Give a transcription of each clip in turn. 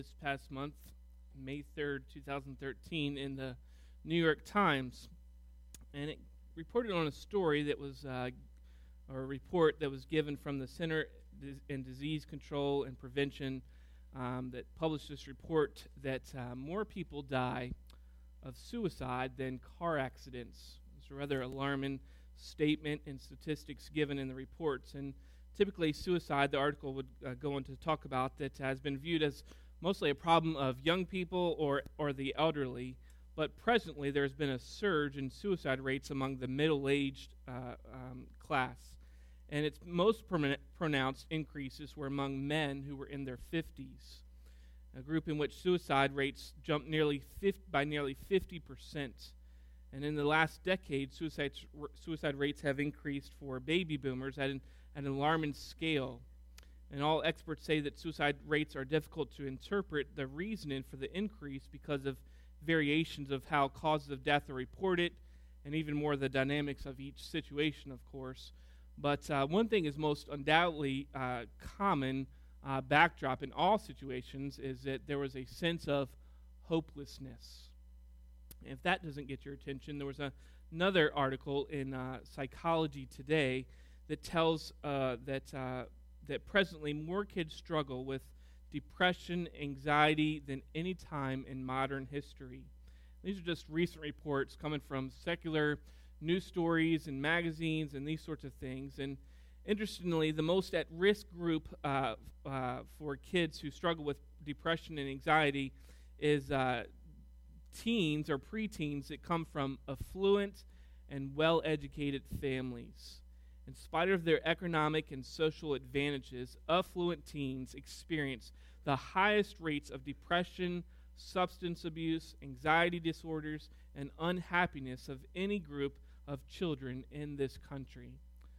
this past month, May 3rd, 2013, in the New York Times. And it reported on a story that was, or a report that was given from the Center in Disease Control and Prevention that published this report that more people die of suicide than car accidents. It's a rather alarming statement and statistics given in the reports. And typically suicide, the article would go on to talk about, that has been viewed as mostly a problem of young people or the elderly. But presently there's been a surge in suicide rates among the middle-aged class. And its most pronounced increases were among men who were in their 50s, a group in which suicide rates jumped by nearly 50%. And in the last decade, suicide rates have increased for baby boomers at an alarming scale. And all experts say that suicide rates are difficult to interpret the reasoning for the increase because of variations of how causes of death are reported, and even more the dynamics of each situation, of course. But one thing is most undoubtedly common backdrop in all situations is that there was a sense of hopelessness. And if that doesn't get your attention, there was another article in Psychology Today that tells that presently more kids struggle with depression, anxiety than any time in modern history. These are just recent reports coming from secular news stories and magazines and these sorts of things. And interestingly, the most at-risk group for kids who struggle with depression and anxiety is teens or preteens that come from affluent and well-educated families. In spite of their economic and social advantages, affluent teens experience the highest rates of depression, substance abuse, anxiety disorders, and unhappiness of any group of children in this country.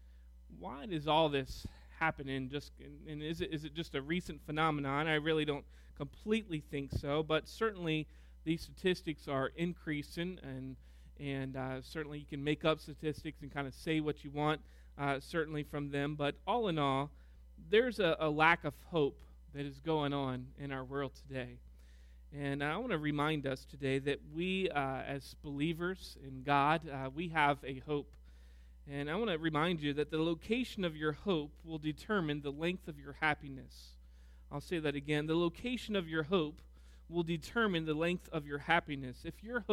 Why does all this happen? And is it just a recent phenomenon? I really don't completely think so, but certainly these statistics are increasing, and certainly you can make up statistics and kind of say what you want, certainly from them. But all in all, there's a lack of hope that is going on in our world today. And I want to remind us today that we, as believers in God, we have a hope. And I want to remind you that the location of your hope will determine the length of your happiness. I'll say that again. The location of your hope will determine the length of your happiness. If your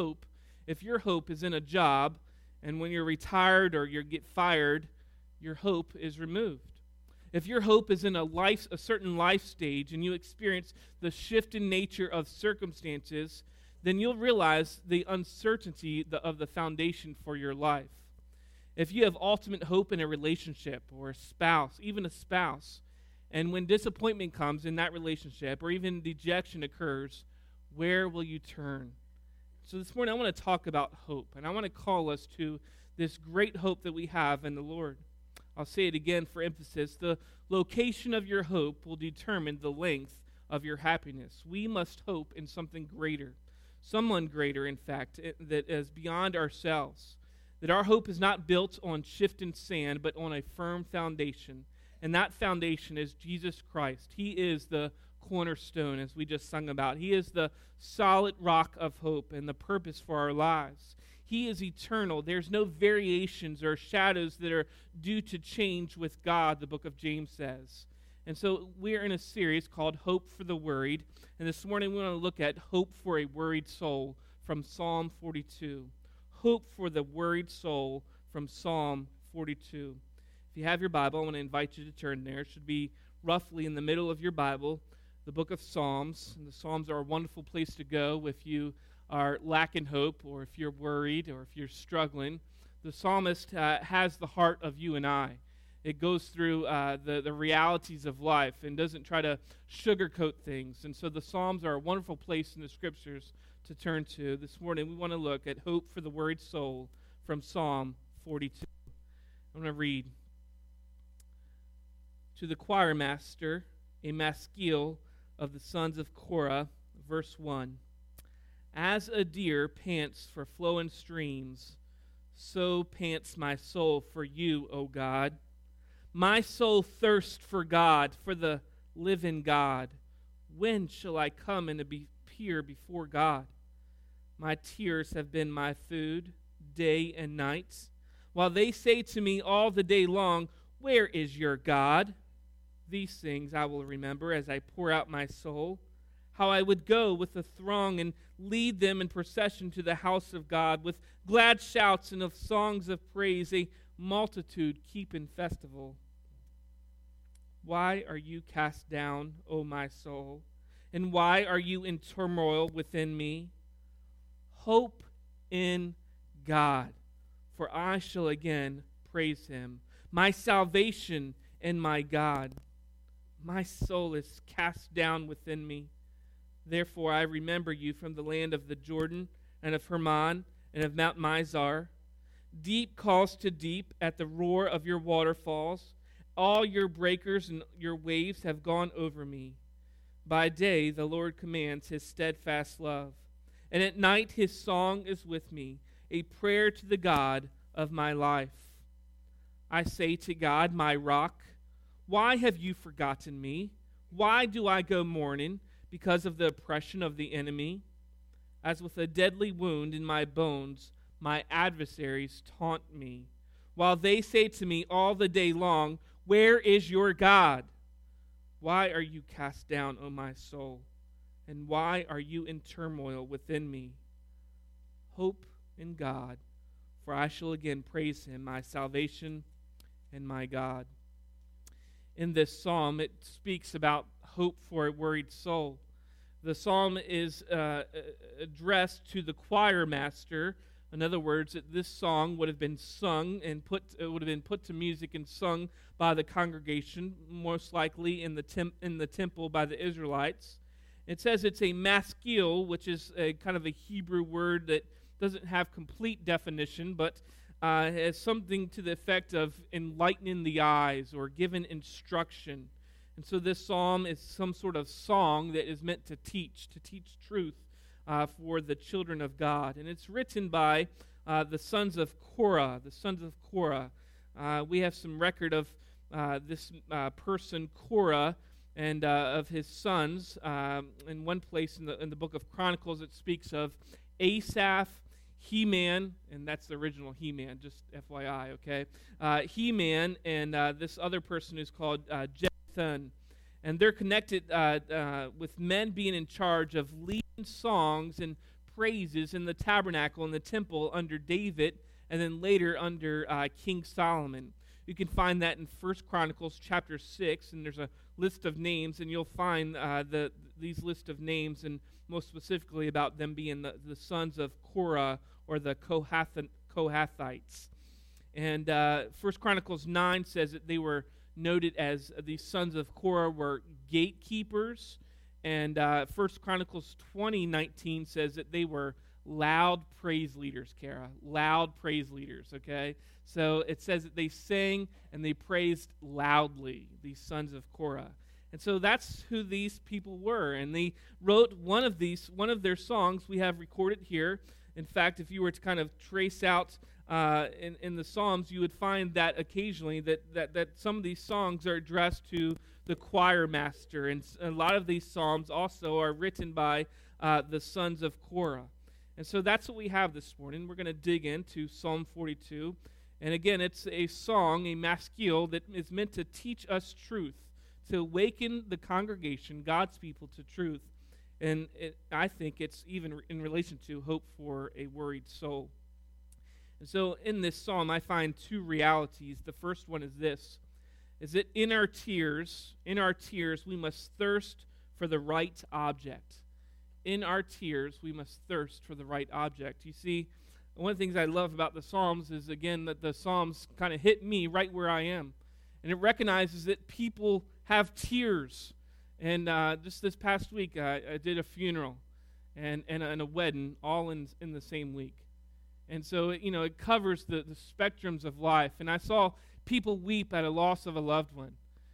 hope is in a job, and when you're retired or you get fired, your hope is removed. If your hope is in a certain life stage and you experience the shift in nature of circumstances, then you'll realize the uncertainty of the foundation for your life. If you have ultimate hope in a relationship or a spouse, even a spouse, and when disappointment comes in that relationship or even dejection occurs, where will you turn? So this morning I want to talk about hope, and I want to call us to this great hope that we have in the Lord. I'll say it again for emphasis. The location of your hope will determine the length of your happiness. We must hope in something greater, someone greater, in fact, that is beyond ourselves. That our hope is not built on shifting sand, but on a firm foundation. And that foundation is Jesus Christ. He is the cornerstone, as we just sung about. He is the solid rock of hope and the purpose for our lives. He is eternal. There's no variations or shadows that are due to change with God, the book of James says. And so we're in a series called Hope for the Worried. And this morning we want to look at Hope for a Worried Soul from Psalm 42. Hope for the worried soul from Psalm 42. If you have your Bible, I want to invite you to turn there. It should be roughly in the middle of your Bible, the book of Psalms. And the Psalms are a wonderful place to go if you are lacking hope, or if you're worried, or if you're struggling. The psalmist has the heart of you and I. It goes through the realities of life and doesn't try to sugarcoat things. And so the Psalms are a wonderful place in the Scriptures to turn to. This morning we want to look at Hope for the Worried Soul from Psalm 42. I'm going to read. To the choir master, a maskil of the sons of Korah, verse 1. As a deer pants for flowing streams, so pants my soul for you, O God. My soul thirsts for God, for the living God. When shall I come and appear before God? My tears have been my food, day and night, while they say to me all the day long, where is your God? These things I will remember as I pour out my soul, how I would go with the throng and lead them in procession to the house of God, with glad shouts and of songs of praise, a multitude keep in festival. Why are you cast down, O my soul? And why are you in turmoil within me? Hope in God, for I shall again praise him, my salvation and my God. My soul is cast down within me. Therefore I remember you from the land of the Jordan and of Hermon and of Mount Mizar. Deep calls to deep at the roar of your waterfalls. All your breakers and your waves have gone over me. By day the Lord commands his steadfast love, and at night his song is with me, a prayer to the God of my life. I say to God, my rock, why have you forgotten me? Why do I go mourning because of the oppression of the enemy? As with a deadly wound in my bones, my adversaries taunt me, while they say to me all the day long, where is your God? Why are you cast down, O my soul? And why are you in turmoil within me? Hope in God, for I shall again praise him, my salvation and my God. In this psalm, it speaks about hope for a worried soul. The psalm is addressed to the choir master. In other words, this song would have been sung and put to music and sung by the congregation, most likely in the temple by the Israelites. It says it's a maskil, which is a kind of a Hebrew word that doesn't have complete definition, but has something to the effect of enlightening the eyes or giving instruction. And so this psalm is some sort of song that is meant to teach truth for the children of God. And it's written by the sons of Korah. We have some record of this person, Korah, and of his sons. In one place in the book of Chronicles, it speaks of Asaph, Heman, and that's the original He-Man, just FYI, okay? Heman and this other person who's called Jeduthun. And they're connected with men being in charge of leading songs and praises in the tabernacle and the temple under David, and then later under King Solomon. You can find that in 1 Chronicles chapter 6, and there's a list of names, and you'll find these list of names, and most specifically about them being the sons of Korah or the Kohathites. And 1 Chronicles 9 says that they were noted as these sons of Korah were gatekeepers, and 1 Chronicles 20:19 says that they were loud praise leaders, Kara. Loud praise leaders, okay? So it says that they sang and they praised loudly, these sons of Korah. And so that's who these people were. And they wrote one of their songs we have recorded here. In fact, if you were to kind of trace out in the Psalms, you would find that occasionally that some of these songs are addressed to the choir master. And a lot of these Psalms also are written by the sons of Korah. And so that's what we have this morning. We're going to dig into Psalm 42. And again, it's a song, a maskil, that is meant to teach us truth, to awaken the congregation, God's people, to truth. And I think it's even in relation to hope for a worried soul. And so in this psalm, I find two realities. The first one is this, is that in our tears, we must thirst for the right object. In our tears, we must thirst for the right object. You see, one of the things I love about the Psalms is, again, that the Psalms kind of hit me right where I am. And it recognizes that people have tears. And just this past week, I did a funeral and a wedding all in the same week. And so, it covers the spectrums of life. And I saw people weep at a loss of a loved one.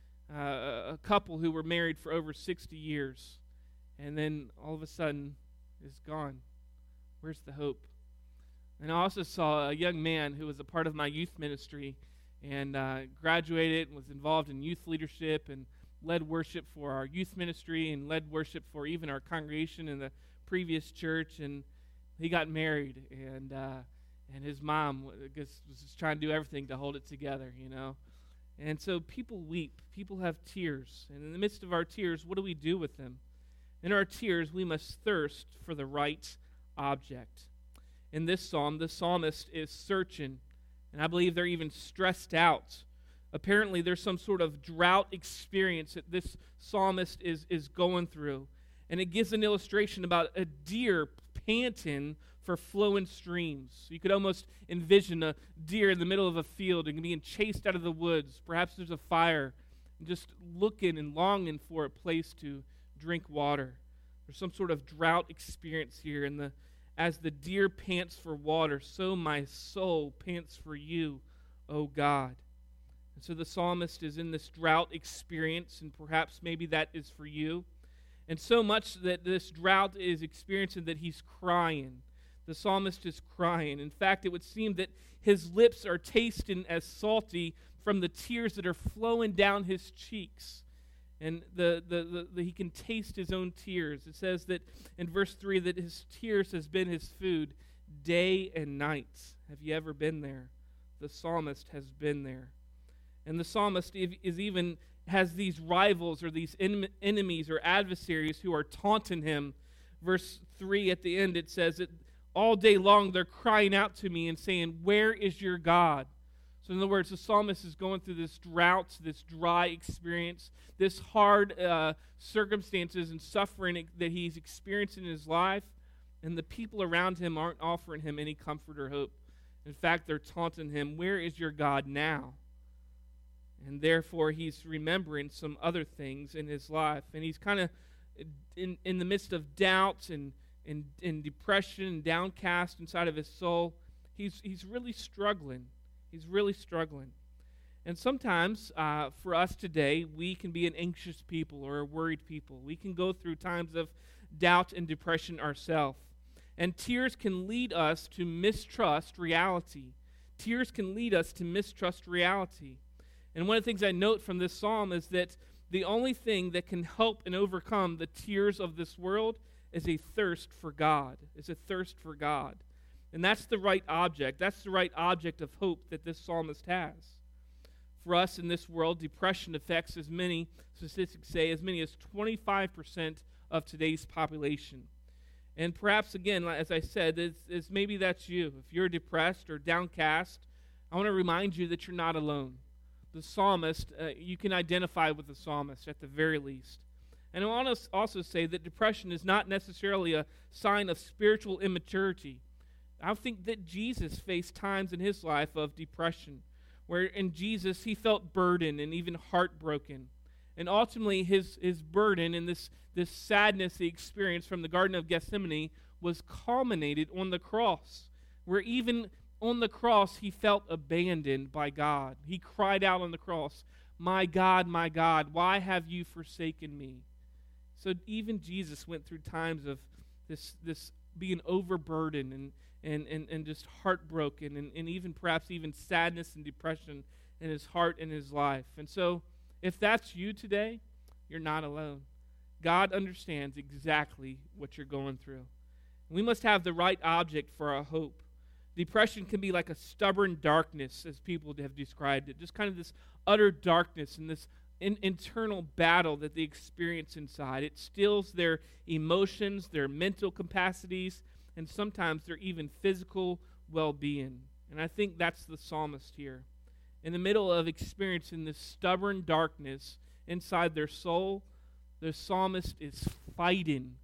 A couple who were married for over 60 years. And then all of a sudden is gone. Where's the hope? And I also saw a young man who was a part of my youth ministry and graduated and was involved in youth leadership and led worship for our youth ministry and led worship for even our congregation in the previous church, and he got married, and his mom was just trying to do everything to hold it together, And so people weep. People have tears. And in the midst of our tears, what do we do with them? In our tears, we must thirst for the right object. In this psalm, the psalmist is searching, and I believe they're even stressed out. Apparently, there's some sort of drought experience that this psalmist is going through. And it gives an illustration about a deer panting for flowing streams. You could almost envision a deer in the middle of a field and being chased out of the woods. Perhaps there's a fire, and just looking and longing for a place to drink water. There's some sort of drought experience here. And as the deer pants for water, so my soul pants for you, O God. And so the psalmist is in this drought experience, and perhaps maybe that is for you. And so much that this drought is experiencing that he's crying. The psalmist is crying. In fact, it would seem that his lips are tasting as salty from the tears that are flowing down his cheeks. And he can taste his own tears. It says that in verse 3 that his tears has been his food day and night. Have you ever been there? The psalmist has been there. And the psalmist has these rivals or these enemies or adversaries who are taunting him. Verse 3 at the end, it says that all day long they're crying out to me and saying, "Where is your God?" So in other words, the psalmist is going through this drought, this dry experience, this hard circumstances and suffering that he's experiencing in his life, and the people around him aren't offering him any comfort or hope. In fact, they're taunting him, "Where is your God now?" And therefore, he's remembering some other things in his life. And he's kind of in the midst of doubt and depression and downcast inside of his soul. He's really struggling. He's really struggling. And sometimes, for us today, we can be an anxious people or a worried people. We can go through times of doubt and depression ourselves. And tears can lead us to mistrust reality. Tears can lead us to mistrust reality. And one of the things I note from this psalm is that the only thing that can help and overcome the tears of this world is a thirst for God. It's a thirst for God. And that's the right object. That's the right object of hope that this psalmist has. For us in this world, depression affects, as many statistics say, as many as 25% of today's population. And perhaps, again, as I said, is maybe that's you. If you're depressed or downcast, I want to remind you that you're not alone. The psalmist, you can identify with the psalmist at the very least. And I want to also say that depression is not necessarily a sign of spiritual immaturity. I think that Jesus faced times in his life of depression, where in Jesus he felt burdened and even heartbroken. And ultimately his burden and this sadness he experienced from the Garden of Gethsemane was culminated on the cross, where even on the cross, he felt abandoned by God. He cried out on the cross, my God, why have you forsaken me?" So even Jesus went through times of this being overburdened and just heartbroken and even perhaps even sadness and depression in his heart and his life. And so if that's you today, you're not alone. God understands exactly what you're going through. We must have the right object for our hope. Depression can be like a stubborn darkness, as people have described it. Just kind of this utter darkness and this internal battle that they experience inside. It steals their emotions, their mental capacities, and sometimes their even physical well-being. And I think that's the psalmist here. In the middle of experiencing this stubborn darkness inside their soul, the psalmist is fighting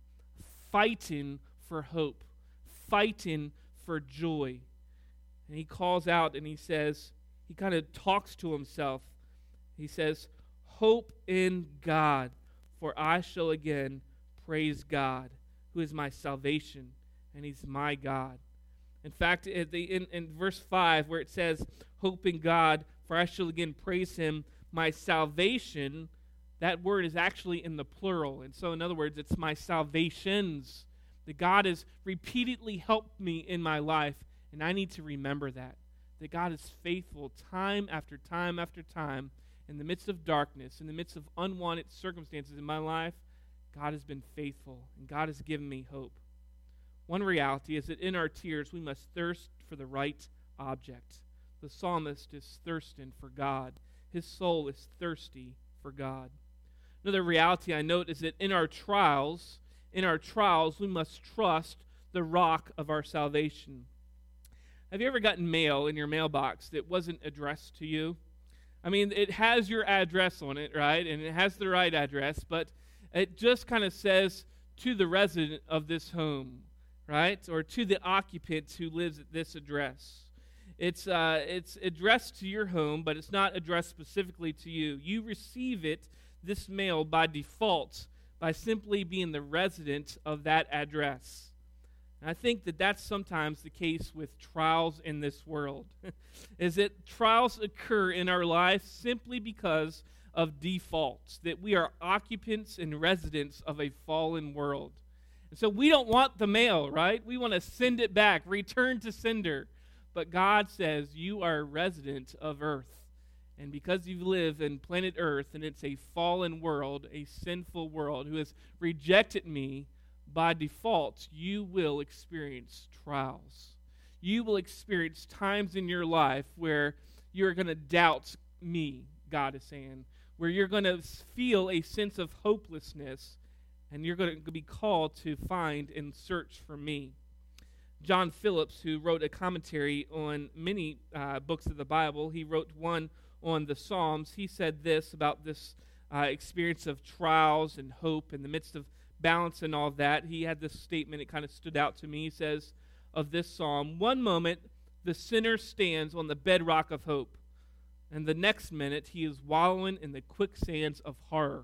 for hope, fighting for joy. And he calls out and he says, he kind of talks to himself. He says, "Hope in God, for I shall again praise God, who is my salvation, and he's my God." In fact, in verse 5, where it says, "Hope in God, for I shall again praise him, my salvation," that word is actually in the plural. And so, in other words, it's my salvations. That God has repeatedly helped me in my life, and I need to remember that God is faithful time after time after time, in the midst of darkness, in the midst of unwanted circumstances in my life, God has been faithful, and God has given me hope. One reality is that in our tears, we must thirst for the right object. The psalmist is thirsting for God. His soul is thirsty for God. Another reality I note is that in our trials, we must trust the rock of our salvation. Have you ever gotten mail in your mailbox that wasn't addressed to you? I mean, it has your address on it, right? And it has the right address, but it just kind of says to the resident of this home, right? Or to the occupant who lives at this address. It's addressed to your home, but it's not addressed specifically to you. You receive this mail by default, by simply being the resident of that address. And I think that that's sometimes the case with trials in this world, is that trials occur in our life simply because of defaults, that we are occupants and residents of a fallen world. And so we don't want the mail, right? We want to send it back, return to sender. But God says you are a resident of earth. And because you live in planet Earth, and it's a fallen world, a sinful world, who has rejected me, by default, you will experience trials. You will experience times in your life where you're going to doubt me, God is saying, where you're going to feel a sense of hopelessness, and you're going to be called to find and search for me. John Phillips, who wrote a commentary on many books of the Bible, he wrote one on the Psalms. He said this about this experience of trials and hope in the midst of balance and all of that. He had this statement, it kind of stood out to me. He says of this psalm, one moment the sinner stands on the bedrock of hope, and the next minute he is wallowing in the quicksands of horror.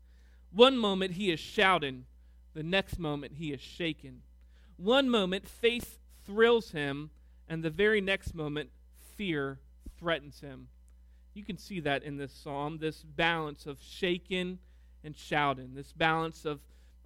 One moment he is shouting, the next moment he is shaken. One moment faith thrills him, and the very next moment fear threatens him. You can see that in this psalm, this balance of shaken and shouting, this balance of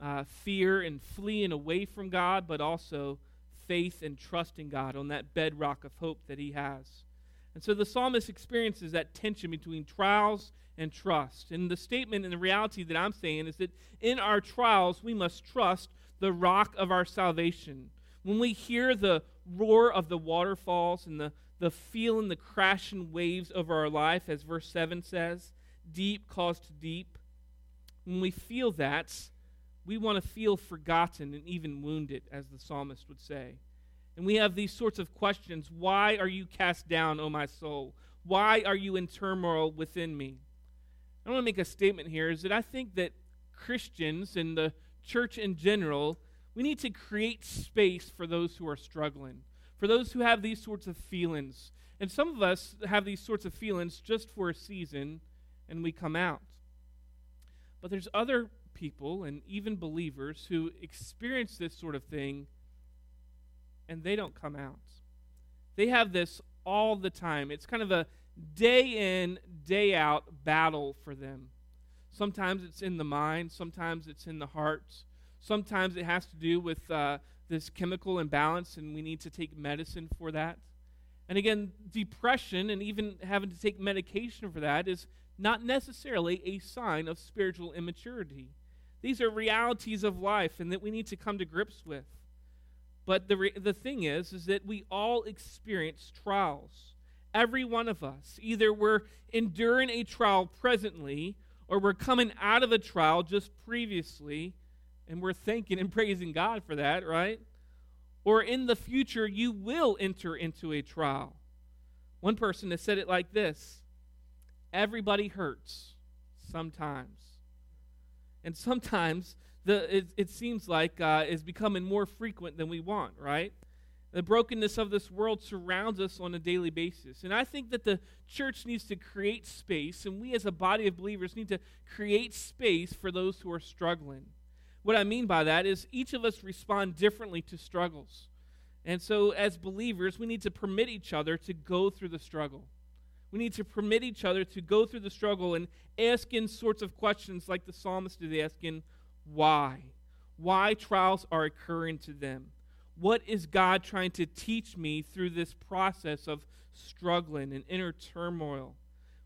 fear and fleeing away from God, but also faith and trusting God on that bedrock of hope that he has. And so the psalmist experiences that tension between trials and trust. And the statement and the reality that I'm saying is that in our trials, we must trust the rock of our salvation. When we hear the roar of the waterfalls and the feeling, the crashing waves over our life, as verse 7 says, deep calls to deep, when we feel that, we want to feel forgotten and even wounded, as the psalmist would say. And we have these sorts of questions. Why are you cast down, O my soul? Why are you in turmoil within me? I want to make a statement here, is that I think that Christians and the church in general, we need to create space for those who are struggling, for those who have these sorts of feelings. And some of us have these sorts of feelings just for a season, and we come out. But there's other people and even believers who experience this sort of thing and they don't come out. They have this all the time. It's kind of a day in, day out battle for them. Sometimes it's in the mind, sometimes it's in the heart, sometimes it has to do with this chemical imbalance and we need to take medicine for that. And again, depression and even having to take medication for that is not necessarily a sign of spiritual immaturity. These are realities of life and that we need to come to grips with. But the thing is that we all experience trials. Every one of us. Either we're enduring a trial presently or we're coming out of a trial just previously and we're thanking and praising God for that, right? Or in the future, you will enter into a trial. One person has said it like this: everybody hurts sometimes. And sometimes it seems like is becoming more frequent than we want, right? The brokenness of this world surrounds us on a daily basis. And I think that the church needs to create space, and we as a body of believers need to create space for those who are struggling. What I mean by that is each of us respond differently to struggles. And so as believers, we need to permit each other to go through the struggle. We need to permit each other to go through the struggle and ask in sorts of questions like the psalmist is asking, why? Why trials are occurring to them? What is God trying to teach me through this process of struggling and inner turmoil?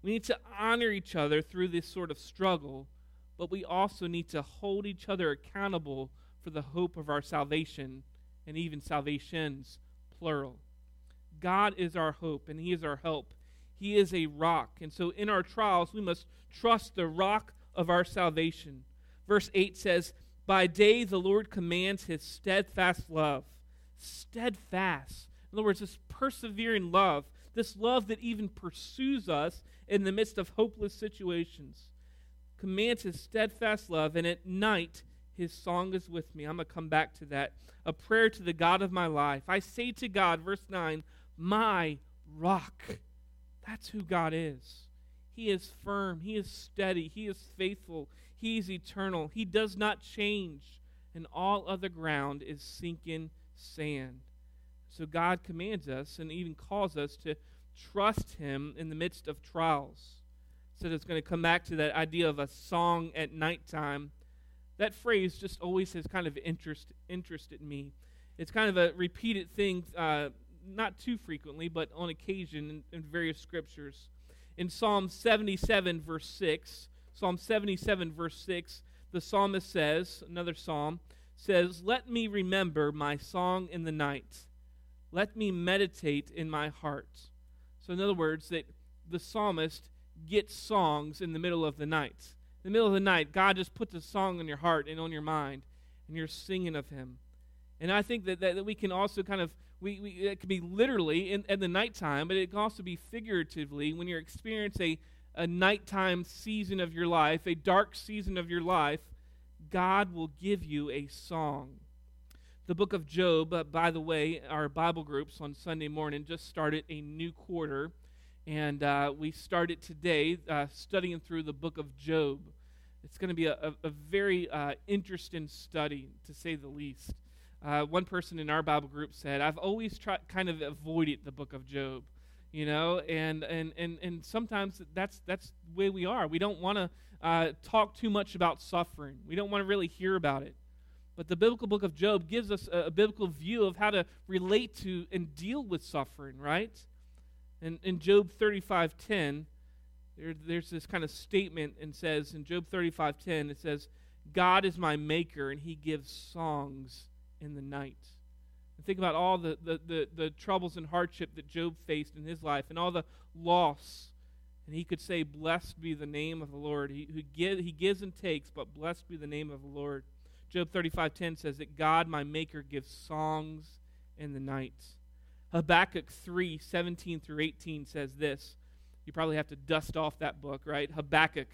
We need to honor each other through this sort of struggle, but we also need to hold each other accountable for the hope of our salvation, and even salvations, plural. God is our hope, and He is our help. He is a rock. And so in our trials, we must trust the rock of our salvation. Verse 8 says, by day the Lord commands His steadfast love. Steadfast. In other words, this persevering love, this love that even pursues us in the midst of hopeless situations, commands His steadfast love, and at night His song is with me. I'm going to come back to that. A prayer to the God of my life. I say to God, verse 9, my rock. That's who God is. He is firm. He is steady. He is faithful. He is eternal. He does not change. And all other ground is sinking sand. So God commands us and even calls us to trust Him in the midst of trials. So it's going to come back to that idea of a song at nighttime. That phrase just always has kind of interested me. It's kind of a repeated thing, not too frequently, but on occasion in various scriptures. In Psalm 77, verse 6, the psalmist says, another psalm, says, let me remember my song in the night. Let me meditate in my heart. So in other words, that the psalmist gets songs in the middle of the night. In the middle of the night, God just puts a song on your heart and on your mind, and you're singing of Him. And I think that we can also kind of, it can be literally in the nighttime, but it can also be figuratively when you're experiencing a nighttime season of your life, a dark season of your life. God will give you a song. The book of Job, by the way, our Bible groups on Sunday morning just started a new quarter, and we started today studying through the book of Job. It's going to be a very interesting study, to say the least. One person in our Bible group said, I've always kind of avoided the book of Job, and sometimes that's the way we are. We don't want to talk too much about suffering. We don't want to really hear about it. But the biblical book of Job gives us a biblical view of how to relate to and deal with suffering, right? And in Job 35:10, there's this kind of statement, and says in Job 35:10, it says, God is my maker, and He gives songs in the night. And think about all the troubles and hardship that Job faced in his life, and all the loss. And he could say, blessed be the name of the Lord. He gives and takes, but blessed be the name of the Lord. Job 35:10 says that God, my maker, gives songs in the night. Habakkuk 3:17 through 18 says this. You probably have to dust off that book, right? Habakkuk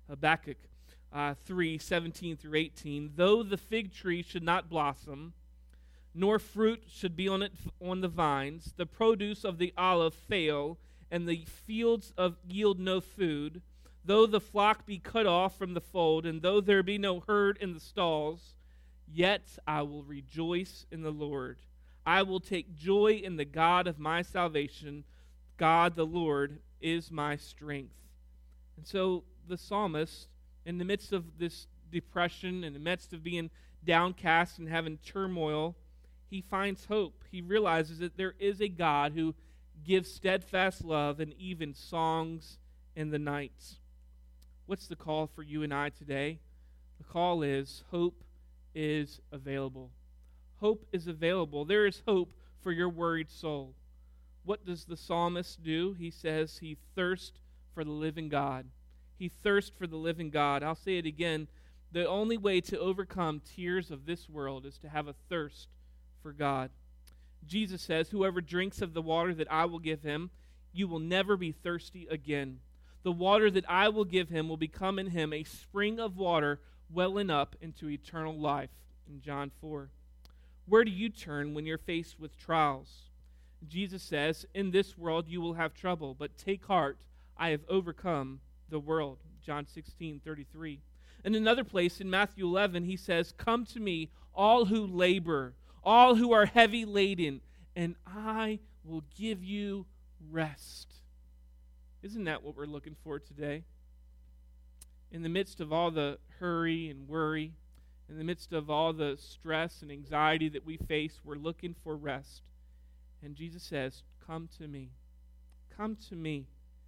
3:17 through 18. Though the fig tree should not blossom, nor fruit should be on the vines, the produce of the olive fail, and the fields yield no food, though the flock be cut off from the fold, and though there be no herd in the stalls, yet I will rejoice in the Lord. I will take joy in the God of my salvation. God the Lord is my strength. And so the psalmist, in the midst of this depression, in the midst of being downcast and having turmoil, he finds hope. He realizes that there is a God who gives steadfast love and even songs in the night. What's the call for you and I today? The call is hope is available. Hope is available. There is hope for your worried soul. What does the psalmist do? He says he thirsts for the living God. He thirsts for the living God. I'll say it again. The only way to overcome tears of this world is to have a thirst for God. Jesus says, whoever drinks of the water that I will give him, you will never be thirsty again. The water that I will give him will become in him a spring of water welling up into eternal life. In John 4. Where do you turn when you're faced with trials? Jesus says, in this world you will have trouble, but take heart, I have overcome the world. John 16:33. In another place in Matthew 11, he says, come to me, all who labor, all who are heavy laden, and I will give you rest. Isn't that what we're looking for today? In the midst of all the hurry and worry, in the midst of all the stress and anxiety that we face, we're looking for rest. And Jesus says, come to me. Come to me.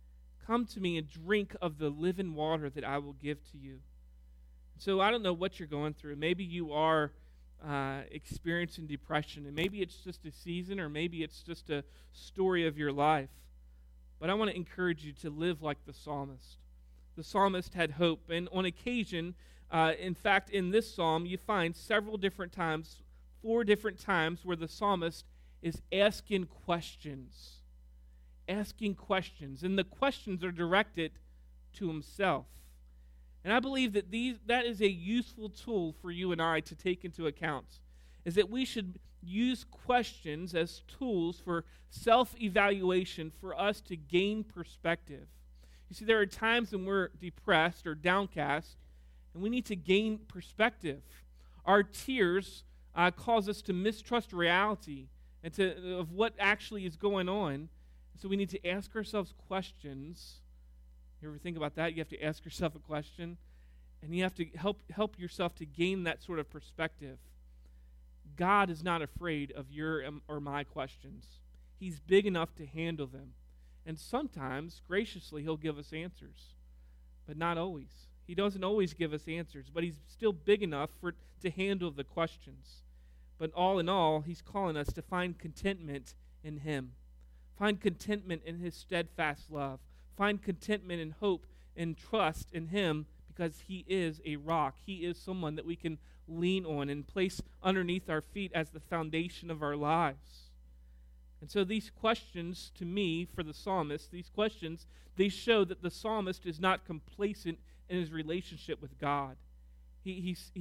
Come to me and drink of the living water that I will give to you. So I don't know what you're going through. Maybe you are experiencing depression, and maybe it's just a season, or maybe it's just a story of your life. But I want to encourage you to live like the psalmist. The psalmist had hope, and on occasion, in fact, in this psalm, you find several different times, 4 different times, where the psalmist is asking questions. Asking questions, and the questions are directed to himself. And I believe that that is a useful tool for you and I to take into account, is that we should use questions as tools for self-evaluation for us to gain perspective. You see, there are times when we're depressed or downcast, and we need to gain perspective. Our tears cause us to mistrust reality and of what actually is going on. So we need to ask ourselves questions. You ever think about that? You have to ask yourself a question, and you have to help yourself to gain that sort of perspective. God is not afraid of your or my questions. He's big enough to handle them. And sometimes, graciously, he'll give us answers, but not always. He doesn't always give us answers, but he's still big enough to handle the questions. But all in all, he's calling us to find contentment in him. Find contentment in his steadfast love. Find contentment and hope and trust in him, because he is a rock. He is someone that we can lean on and place underneath our feet as the foundation of our lives. And so these questions, to me, for the psalmist, these questions, they show that the psalmist is not complacent in his relationship with God. He's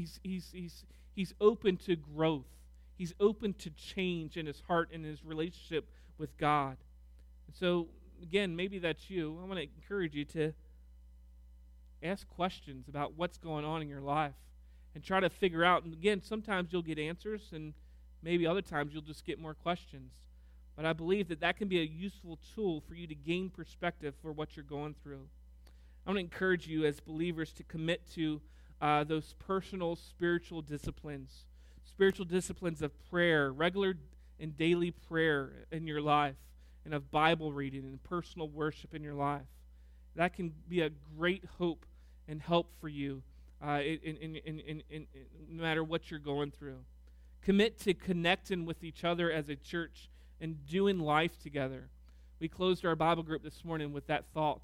open to growth. He's open to change in his heart and his relationship with God. And so, again, maybe that's you. I want to encourage you to ask questions about what's going on in your life and try to figure out. And again, sometimes you'll get answers, and maybe other times you'll just get more questions. But I believe that can be a useful tool for you to gain perspective for what you're going through. I want to encourage you as believers to commit to those personal spiritual disciplines of prayer, regular and daily prayer in your life, and of Bible reading and personal worship in your life. That can be a great hope and help for you in no matter what you're going through. Commit to connecting with each other as a church and doing life together. We closed our Bible group this morning with that thought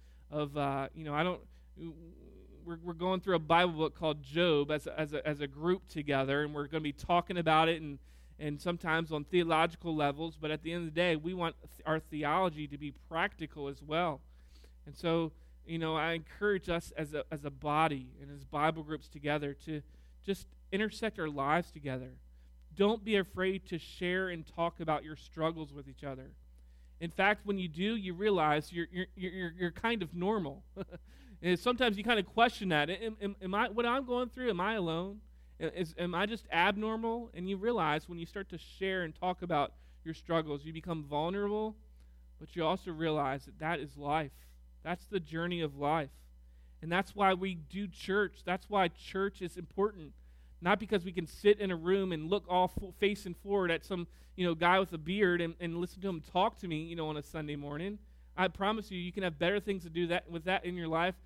we're going through a Bible book called Job as a group together, and we're going to be talking about it and sometimes on theological levels, but at the end of the day, we want our theology to be practical as well. And so, I encourage us as a body and as Bible groups together to just intersect our lives together. Don't be afraid to share and talk about your struggles with each other. In fact, when you do, you realize you're kind of normal. And sometimes you kind of question that. Am I what I'm going through? Am I alone? Am I just abnormal? And you realize when you start to share and talk about your struggles, you become vulnerable, but you also realize that is life. That's the journey of life. And that's why we do church. That's why church is important. Not because we can sit in a room and look all facing forward at some guy with a beard and listen to him talk to me on a Sunday morning. I promise you can have better things to do with that in your life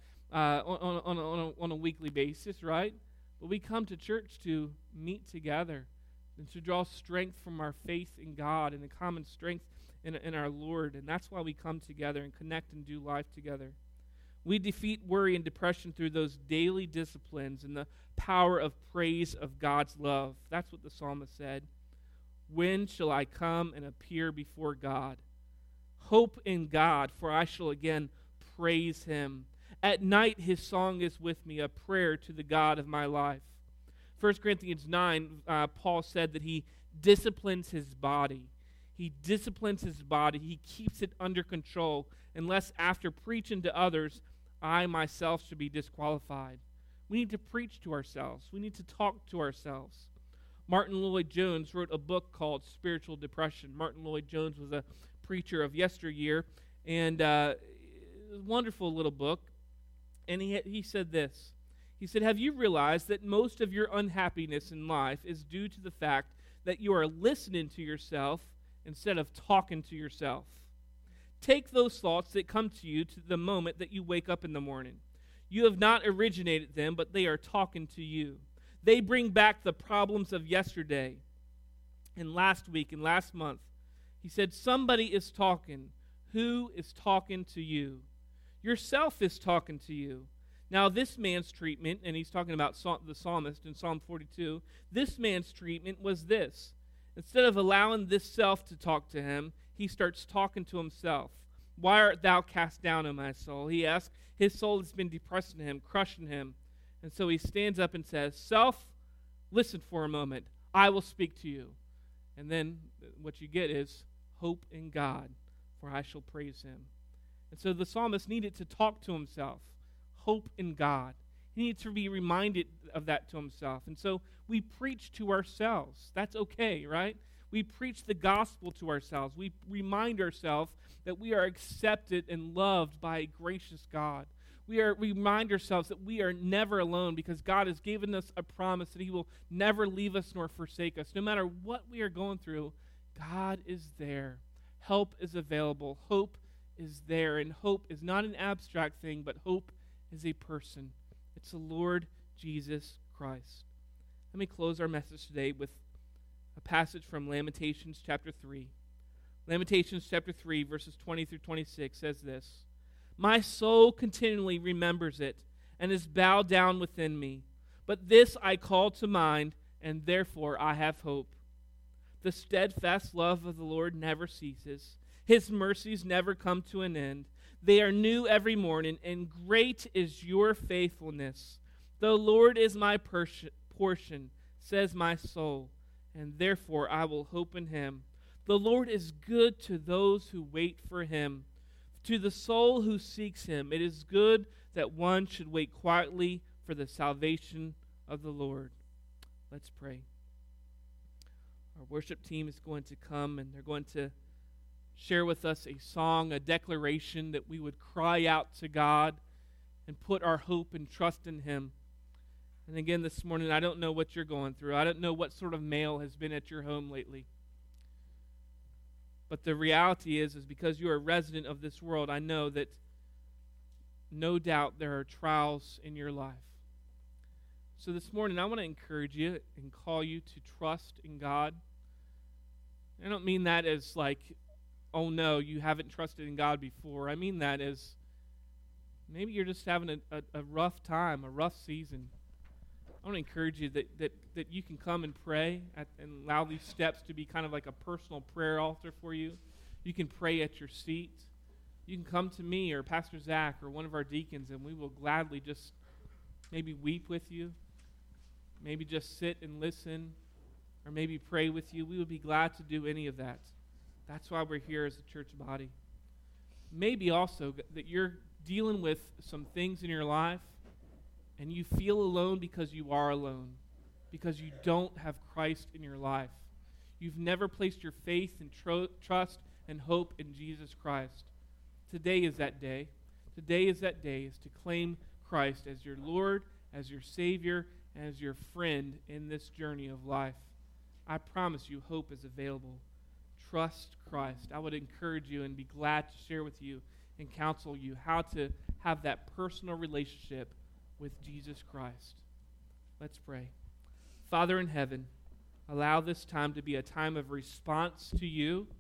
on a weekly basis, right? But we come to church to meet together and to draw strength from our faith in God and a common strength in our Lord. And that's why we come together and connect and do life together. We defeat worry and depression through those daily disciplines and the power of praise of God's love. That's what the psalmist said. When shall I come and appear before God? Hope in God, for I shall again praise him. At night his song is with me, a prayer to the God of my life. 1 Corinthians 9, Paul said that he disciplines his body. He disciplines his body. He keeps it under control, unless after preaching to others, I myself should be disqualified. We need to preach to ourselves. We need to talk to ourselves. Martin Lloyd-Jones wrote a book called Spiritual Depression. Martin Lloyd-Jones was a preacher of yesteryear, and a wonderful little book. And he said this. He said, have you realized that most of your unhappiness in life is due to the fact that you are listening to yourself instead of talking to yourself? Take those thoughts that come to you to the moment that you wake up in the morning. You have not originated them, but they are talking to you. They bring back the problems of yesterday and last week and last month. He said, somebody is talking. Who is talking to you? Yourself is talking to you. Now, this man's treatment, and he's talking about the psalmist in Psalm 42, this man's treatment was this. Instead of allowing this self to talk to him, he starts talking to himself. Why art thou cast down, O my soul? He asks. His soul has been depressing him, crushing him. And so he stands up and says, self, listen for a moment. I will speak to you. And then what you get is hope in God, for I shall praise him. And so the psalmist needed to talk to himself. Hope in God. He needed to be reminded of that to himself. And so we preach to ourselves. That's okay, right? We preach the gospel to ourselves. We remind ourselves that we are accepted and loved by a gracious God. We remind ourselves that we are never alone because God has given us a promise that he will never leave us nor forsake us. No matter what we are going through, God is there. Help is available. Hope is there. And hope is not an abstract thing, but hope is a person. It's the Lord Jesus Christ. Let me close our message today with a passage from Lamentations chapter 3. Lamentations chapter 3, verses 20 through 26 says this, my soul continually remembers it and is bowed down within me. But this I call to mind, and therefore I have hope. The steadfast love of the Lord never ceases. His mercies never come to an end. They are new every morning, and great is your faithfulness. The Lord is my portion, says my soul, and therefore I will hope in him. The Lord is good to those who wait for him. To the soul who seeks him, it is good that one should wait quietly for the salvation of the Lord. Let's pray. Our worship team is going to come, and they're going to share with us a song, a declaration that we would cry out to God and put our hope and trust in him. And again, this morning, I don't know what you're going through. I don't know what sort of mail has been at your home lately. But the reality is because you're a resident of this world, I know that no doubt there are trials in your life. So this morning, I want to encourage you and call you to trust in God. I don't mean that as like, oh no, you haven't trusted in God before. I mean that as maybe you're just having a rough time, a rough season. I want to encourage you that you can come and pray and allow these steps to be kind of like a personal prayer altar for you. You can pray at your seat. You can come to me or Pastor Zach or one of our deacons, and we will gladly just maybe weep with you, maybe just sit and listen, or maybe pray with you. We would be glad to do any of that. That's why we're here as a church body. Maybe also that you're dealing with some things in your life, and you feel alone because you are alone, because you don't have Christ in your life. You've never placed your faith and trust and hope in Jesus Christ. Today is that day. Today is that day is to claim Christ as your Lord, as your Savior, and as your friend in this journey of life. I promise you hope is available. Trust Christ. I would encourage you and be glad to share with you and counsel you how to have that personal relationship with Jesus Christ. Let's pray. Father in heaven, allow this time to be a time of response to you,